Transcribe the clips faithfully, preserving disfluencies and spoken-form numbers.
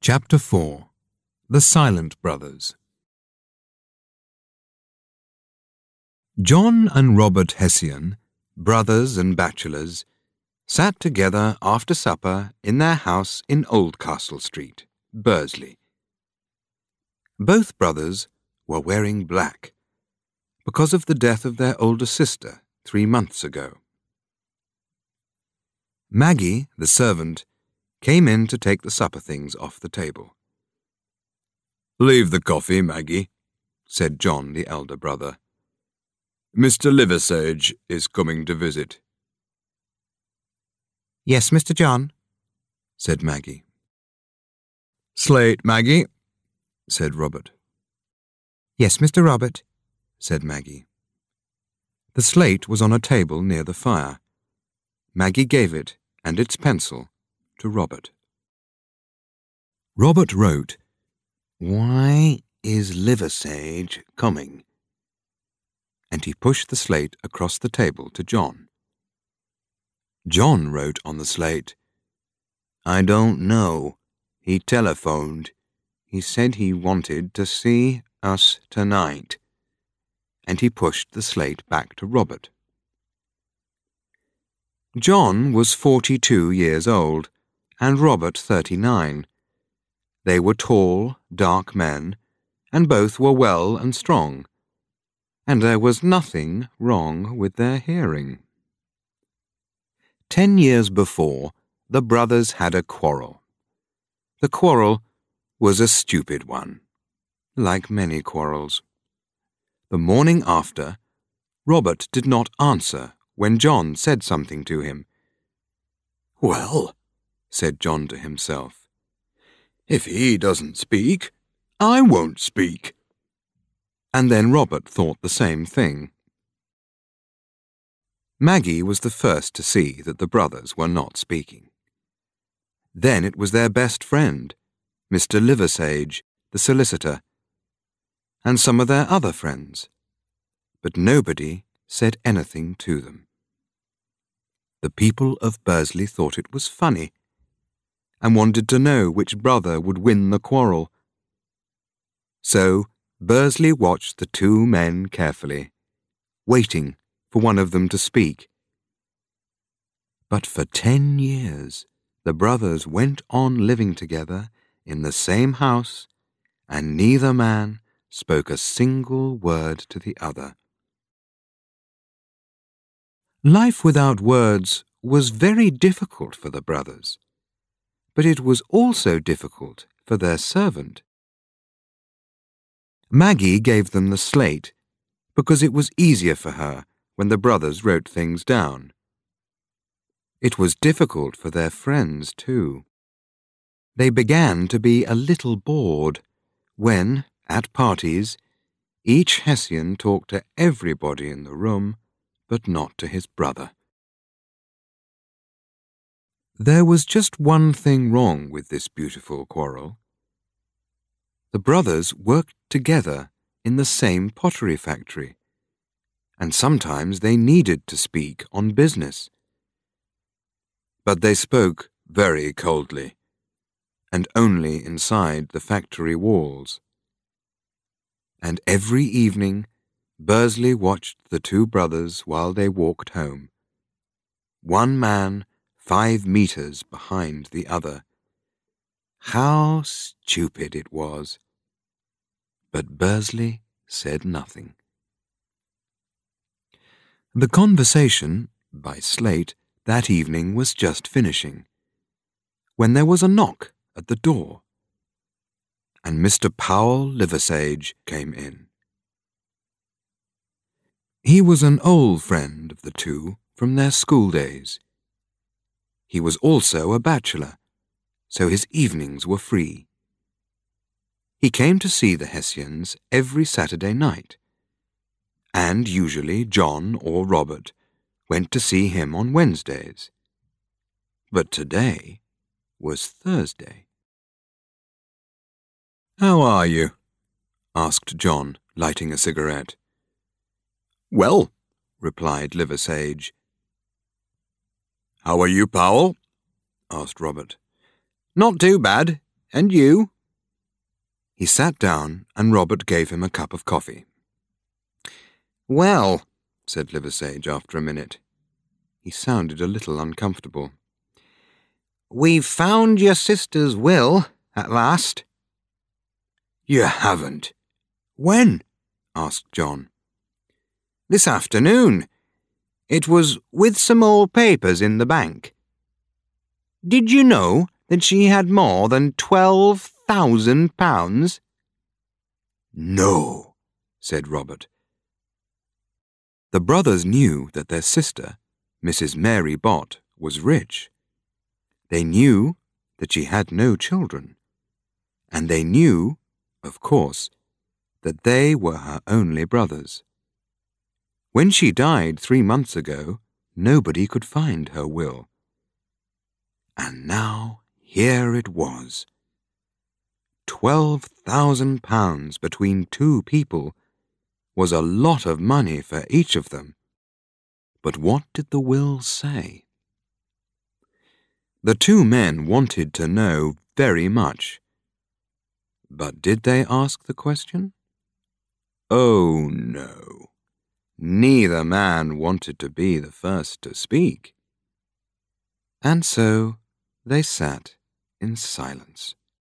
Chapter four. The Silent Brothers. John and Robert Hessian, brothers and bachelors, sat together after supper in their house in Oldcastle Street, Bursley. Both brothers were wearing black, because of the death of their older sister three months ago. Maggie, the servant, came in to take the supper things off the table. "Leave the coffee, Maggie," said John, the elder brother. "Mister Liversage is coming to visit." "Yes, Mister John," said Maggie. "Slate, Maggie," said Robert. "Yes, Mister Robert," said Maggie. The slate was on a table near the fire. Maggie gave it and its pencil to Robert. Robert wrote, "Why is Liversage coming?" And he pushed the slate across the table to John. John wrote on the slate, "I don't know. He telephoned. He said he wanted to see us tonight." And he pushed the slate back to Robert. John was forty-two years old, and Robert thirty-nine. They were tall, dark men, and both were well and strong, and there was nothing wrong with their hearing. Ten years before, the brothers had a quarrel. The quarrel was a stupid one, like many quarrels. The morning after, Robert did not answer when John said something to him. "Well," said John to himself, "if he doesn't speak, I won't speak." And then Robert thought the same thing. Maggie was the first to see that the brothers were not speaking. Then it was their best friend, Mister Liversage, the solicitor, and some of their other friends, but nobody said anything to them. The people of Bursley thought it was funny, and wanted to know which brother would win the quarrel. So Bursley watched the two men carefully, waiting for one of them to speak. But for ten years the brothers went on living together in the same house, and neither man spoke a single word to the other. Life without words was very difficult for the brothers, but it was also difficult for their servant. Maggie gave them the slate because it was easier for her when the brothers wrote things down. It was difficult for their friends, too. They began to be a little bored when, at parties, each Hessian talked to everybody in the room, but not to his brother. There was just one thing wrong with this beautiful quarrel. The brothers worked together in the same pottery factory, and sometimes they needed to speak on business. But they spoke very coldly, and only inside the factory walls. And every evening Bursley watched the two brothers while they walked home, one man five meters behind the other. How stupid it was! But Bursley said nothing. The conversation, by slate, that evening was just finishing, when there was a knock at the door, and Mister Powell Liversage came in. He was an old friend of the two from their school days. He was also a bachelor, so his evenings were free. He came to see the Hessians every Saturday night, and usually John or Robert went to see him on Wednesdays. But today was Thursday. "How are you?" asked John, lighting a cigarette. "Well," replied Liversage. "How are you, Powell?" asked Robert. "Not too bad. And you?" He sat down and Robert gave him a cup of coffee. "Well," said Liversedge after a minute. He sounded a little uncomfortable. "We've found your sister's will, at last." "You haven't. When?" asked John. "This afternoon. It was with some old papers in the bank. Did you know that she had more than twelve thousand pounds? "No," said Robert. The brothers knew that their sister, Missus Mary Bott, was rich. They knew that she had no children, and they knew, of course, that they were her only brothers. When she died three months ago, nobody could find her will. And now here it was. Twelve thousand pounds between two people was a lot of money for each of them. But what did the will say? The two men wanted to know very much. But did they ask the question? Oh, no. Neither man wanted to be the first to speak. And so they sat in silence.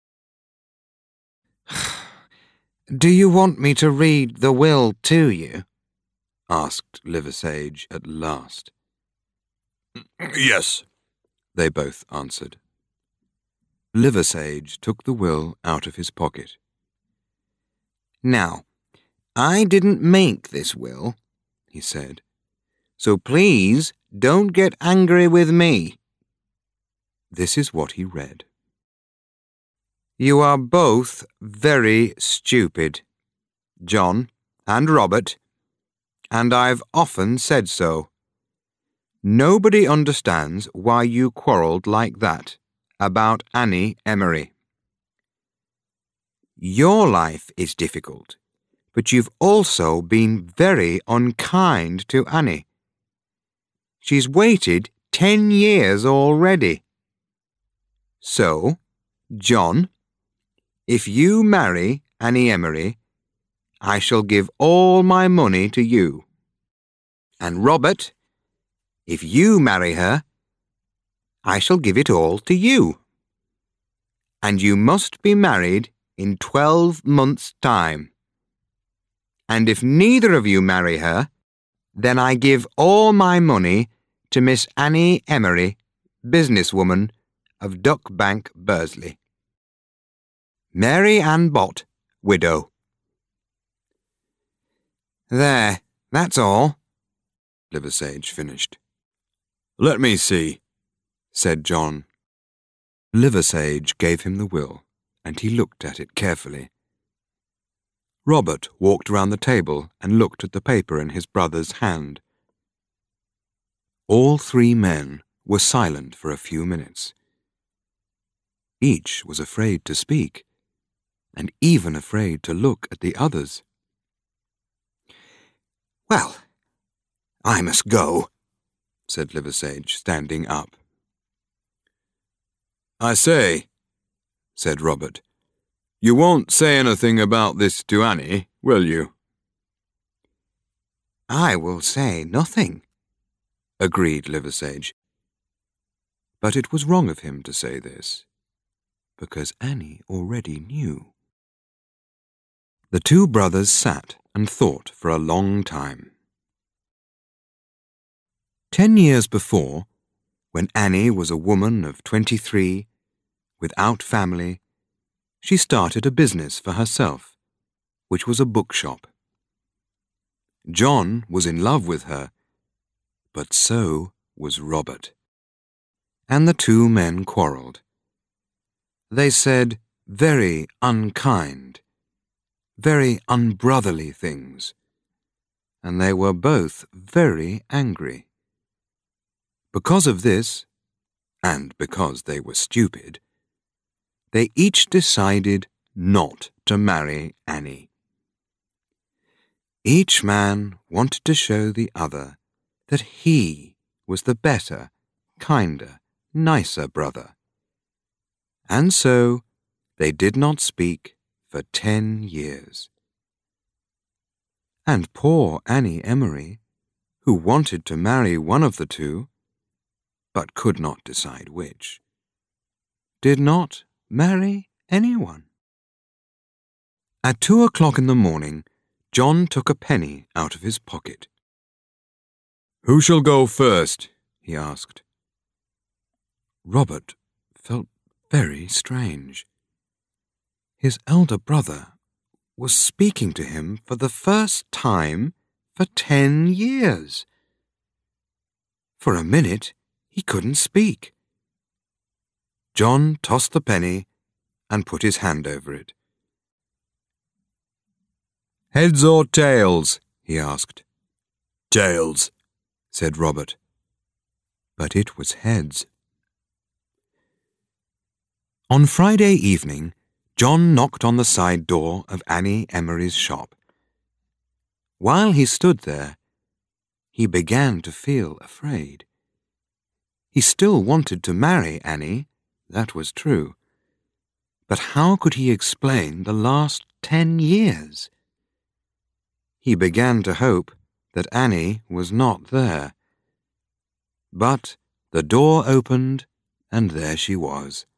"Do you want me to read the will to you?" asked Liversedge at last. "Yes," they both answered. Liversedge took the will out of his pocket. "Now, I didn't make this will," he said, "so please don't get angry with me." This is what he read. "You are both very stupid, John and Robert, and I've often said so. Nobody understands why you quarrelled like that about Annie Emery. Your life is difficult, but you've also been very unkind to Annie. She's waited ten years already. So, John, if you marry Annie Emery, I shall give all my money to you. And Robert, if you marry her, I shall give it all to you. And you must be married in twelve months' time. And if neither of you marry her, then I give all my money to Miss Annie Emery, businesswoman of Duck Bank, Bursley. Mary Ann Bott, widow." "There, that's all," Liversedge finished. "Let me see," said John. Liversedge gave him the will, and he looked at it carefully. Robert walked round the table and looked at the paper in his brother's hand. All three men were silent for a few minutes. Each was afraid to speak, and even afraid to look at the others. "Well, I must go," said Liversedge, standing up. "I say," said Robert, "you won't say anything about this to Annie, will you?" "I will say nothing," agreed Liversedge. But it was wrong of him to say this, because Annie already knew. The two brothers sat and thought for a long time. Ten years before, when Annie was a woman of twenty-three, without family, she started a business for herself, which was a bookshop. John was in love with her, but so was Robert. And the two men quarrelled. They said very unkind, very unbrotherly things, and they were both very angry. Because of this, and because they were stupid, they each decided not to marry Annie. Each man wanted to show the other that he was the better, kinder, nicer brother. And so They did not speak for ten years. And poor Annie Emery, who wanted to marry one of the two, but could not decide which, did not marry anyone. At two o'clock in the morning, John took a penny out of his pocket. "Who shall go first?" he asked. Robert felt very strange. His elder brother was speaking to him for the first time for ten years. For a minute, he couldn't speak. John tossed the penny and put his hand over it. "Heads or tails?" he asked. "Tails," said Robert. But it was heads. On Friday evening, John knocked on the side door of Annie Emery's shop. While he stood there, he began to feel afraid. He still wanted to marry Annie, that was true. But how could he explain the last ten years? He began to hope that Annie was not there. But the door opened, and there she was.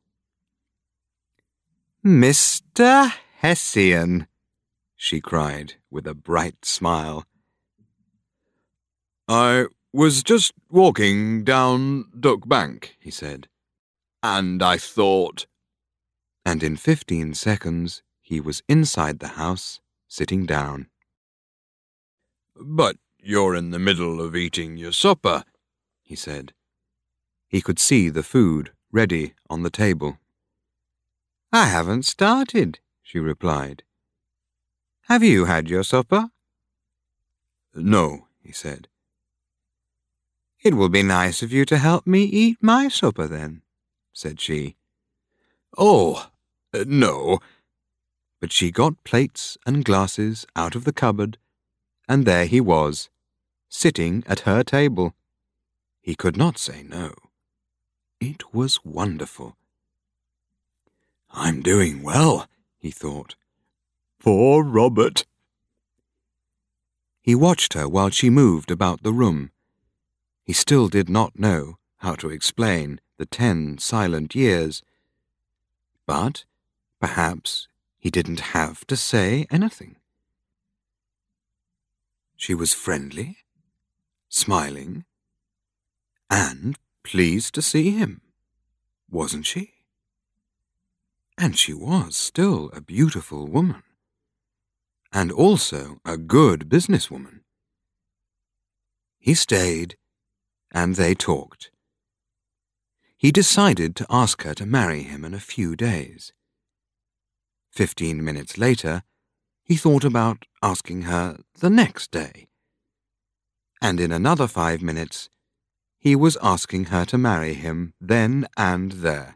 "Mister Hessian," she cried with a bright smile. "I was just walking down Duck Bank," he said, "and I thought—" And in fifteen seconds he was inside the house, sitting down. "But you're in the middle of eating your supper," he said. He could see the food ready on the table. "I haven't started," she replied. "Have you had your supper?" "No," he said. "It will be nice of you to help me eat my supper, then," said she. "Oh, uh, no." But she got plates and glasses out of the cupboard, and there he was, sitting at her table. He could not say no. It was wonderful. "I'm doing well," he thought. "Poor Robert." He watched her while she moved about the room. He still did not know how to explain the ten silent years. But perhaps he didn't have to say anything. She was friendly, smiling, and pleased to see him, wasn't she? And she was still a beautiful woman, and also a good businesswoman. He stayed, and they talked. He decided to ask her to marry him in a few days. Fifteen minutes later, he thought about asking her the next day. And in another five minutes, he was asking her to marry him then and there.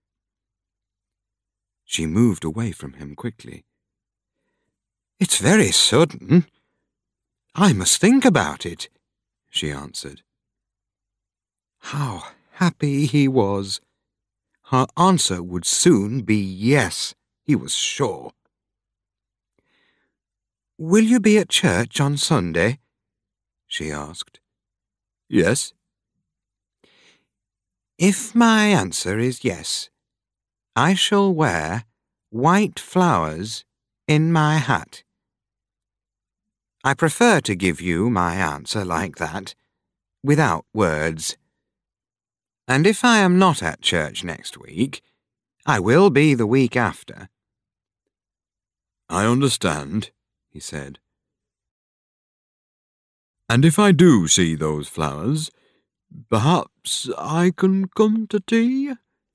She moved away from him quickly. "It's very sudden. I must think about it," she answered. How happy he was. Her answer would soon be yes, he was sure. "Will you be at church on Sunday?" she asked. "Yes." "If my answer is yes, I shall wear white flowers in my hat. I prefer to give you my answer like that, without words. And if I am not at church next week, I will be the week after." "I understand," he said. "And if I do see those flowers, perhaps I can come to tea?"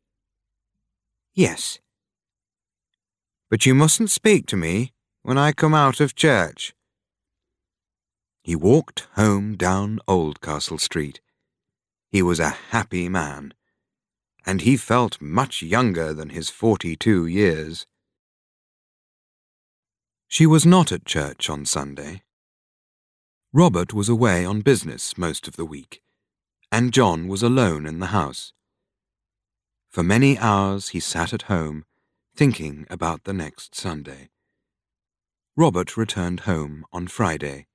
"Yes. But you mustn't speak to me when I come out of church." He walked home down Oldcastle Street. He was a happy man, and he felt much younger than his forty-two years. She was not at church on Sunday. Robert was away on business most of the week, and John was alone in the house. For many hours he sat at home, thinking about the next Sunday. Robert returned home on Friday.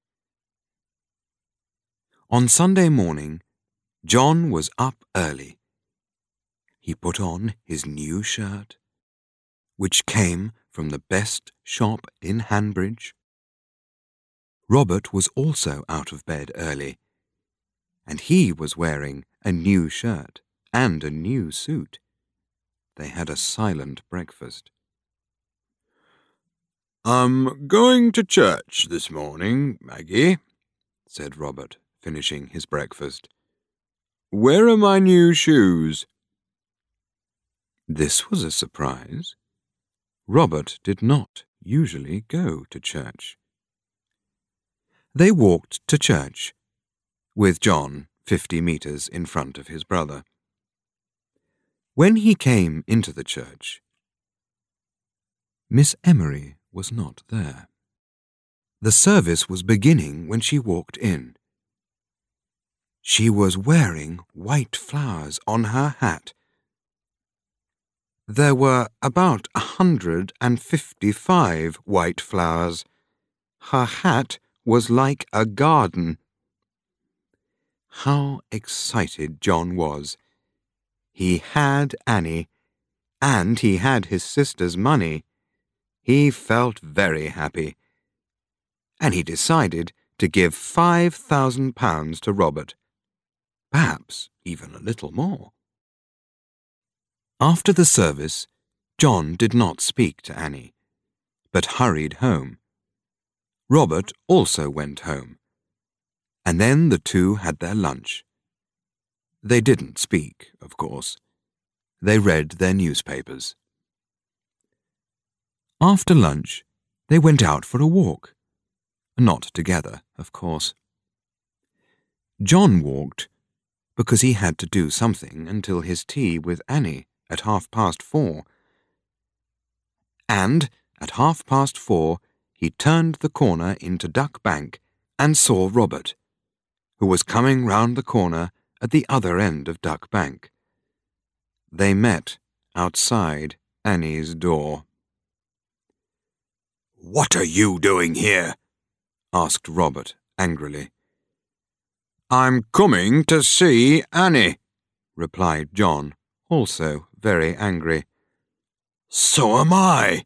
On Sunday morning, John was up early. He put on his new shirt, which came from the best shop in Hanbridge. Robert was also out of bed early, and he was wearing a new shirt and a new suit. They had a silent breakfast. "I'm going to church this morning, Maggie," said Robert, finishing his breakfast. "Where are my new shoes?" This was a surprise. Robert did not usually go to church. They walked to church, with John fifty metres in front of his brother. When he came into the church, Miss Emery was not there. The service was beginning when she walked in. She was wearing white flowers on her hat. There were about a hundred and fifty-five white flowers. Her hat was like a garden. How excited John was! He had Annie, and he had his sister's money. He felt very happy, and he decided to give five thousand pounds to Robert, perhaps even a little more. After the service, John did not speak to Annie, but hurried home. Robert also went home, and then the two had their lunch. They didn't speak, of course. They read their newspapers. After lunch, they went out for a walk. Not together, of course. John walked because he had to do something until his tea with Annie at half past four. And at half past four, he turned the corner into Duck Bank and saw Robert, who was coming round the corner at the other end of Duck Bank. They met outside Annie's door. "What are you doing here?" asked Robert angrily. "I'm coming to see Annie," replied John, also very angry. "So am I."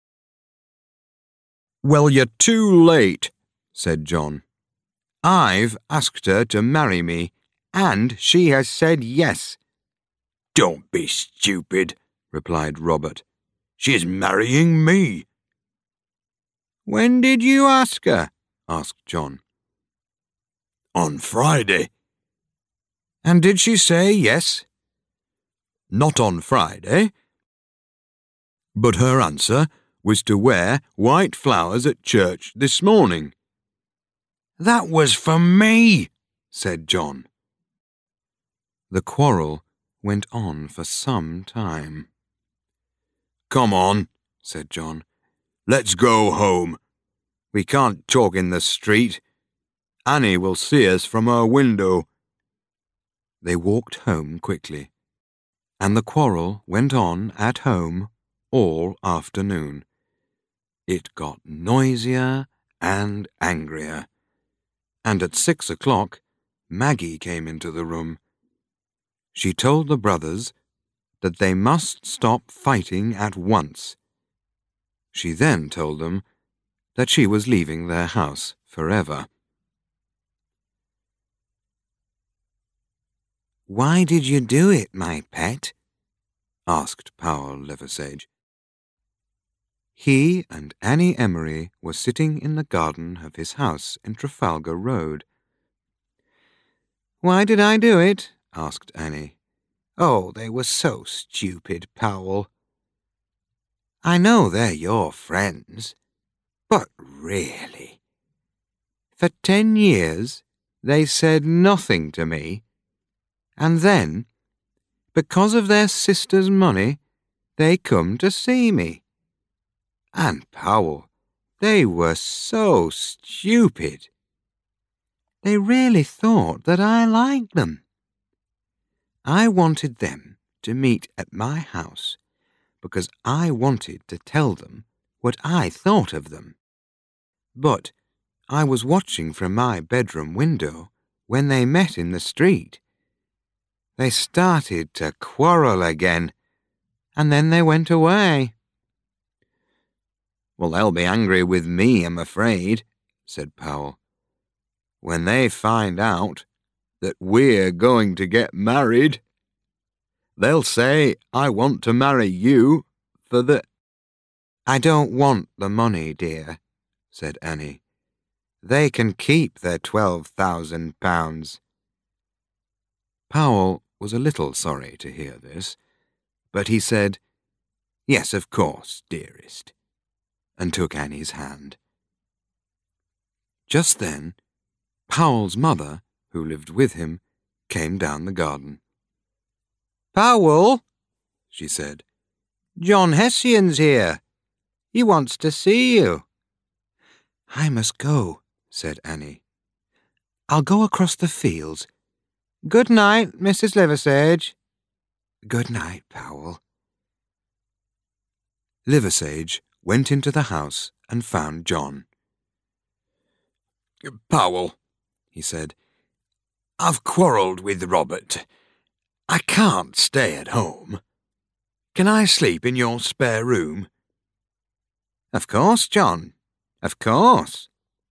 "Well, you're too late," said John. "I've asked her to marry me, and she has said yes." "Don't be stupid," replied Robert. "She's marrying me." "When did you ask her?" asked John. "On Friday." "And did she say yes?" "Not on Friday. But her answer was to wear white flowers at church this morning." "That was for me," said John. The quarrel went on for some time. "Come on," said John. "Let's go home. We can't talk in the street. Annie will see us from her window." They walked home quickly, and the quarrel went on at home all afternoon. It got noisier and angrier, and at six o'clock Maggie came into the room. She told the brothers that they must stop fighting at once. She then told them that she was leaving their house forever. "Why did you do it, my pet?" asked Powell Liversedge. He and Annie Emery were sitting in the garden of his house in Trafalgar Road. "Why did I do it?" asked Annie. "Oh, they were so stupid, Powell. I know they're your friends, but really, for ten years they said nothing to me, and then, because of their sister's money, they come to see me. And, Powell, they were so stupid. They really thought that I liked them. I wanted them to meet at my house because I wanted to tell them what I thought of them. But I was watching from my bedroom window when they met in the street. They started to quarrel again, and then they went away." "Well, they'll be angry with me, I'm afraid," said Powell, "when they find out that we're going to get married. They'll say I want to marry you for the—" "I don't want the money, dear," said Annie. "They can keep their twelve thousand pounds. Powell was a little sorry to hear this, but he said, "Yes, of course, dearest," and took Annie's hand. Just then, Powell's mother, who lived with him, came down the garden. "Powell," she said, "John Hessian's here. He wants to see you." "I must go," said Annie. "I'll go across the fields. Good night, Missus Liversage." "Good night, Powell." Liversage went into the house and found John. "Powell," he said, "I've quarrelled with Robert. I can't stay at home. Can I sleep in your spare room?" "Of course, John. Of course."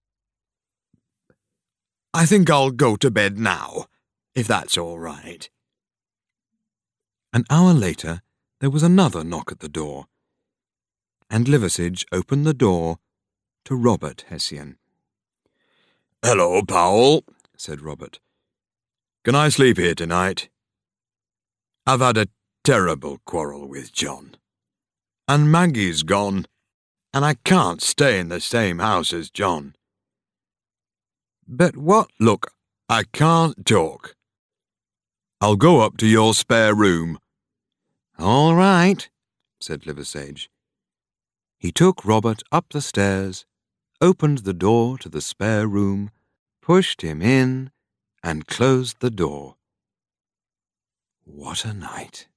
"I think I'll go to bed now, if that's all right." An hour later, there was another knock at the door, and Liversage opened the door to Robert Hessian. "Hello, Powell," said Robert. "Can I sleep here tonight? I've had a terrible quarrel with John, and Maggie's gone, and I can't stay in the same house as John." "But what—" "Look, I can't talk. I'll go up to your spare room." "All right," said Liversage. He took Robert up the stairs, opened the door to the spare room, pushed him in, and closed the door. What a night!